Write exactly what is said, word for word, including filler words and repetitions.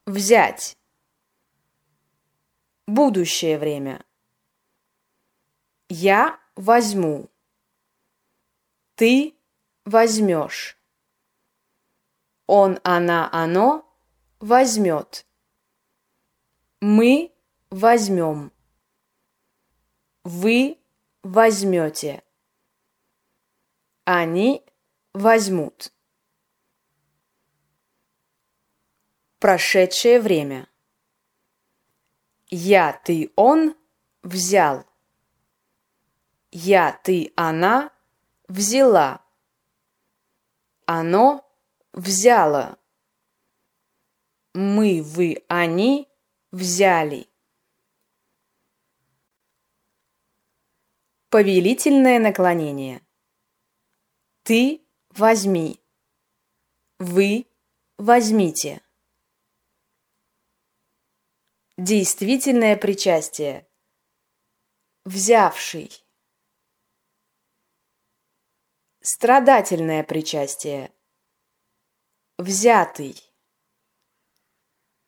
Взять. Будущее время. Я возьму. Ты возьмешь. Он, она, оно возьмет. Мы возьмем. Вы возьмете. Они возьмут. Прошедшее время. Я, ты, он взял. Я, ты, она взяла. Оно взяло. Мы, вы, они взяли. Повелительное наклонение. Ты возьми. Вы возьмите. Действительное причастие. Взявший. Страдательное причастие. Взятый.